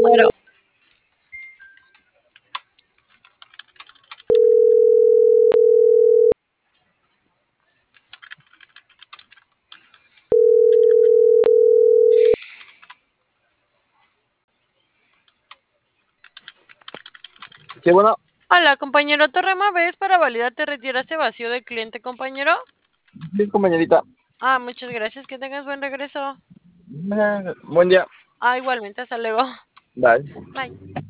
muero. Sí, bueno, Hola, compañero Torrema, ¿ves para validar te retiraste vacío del cliente, compañero? sí, compañerita. Muchas gracias, que tengas buen regreso. Buen día. Igualmente, hasta luego. Bye. Bye.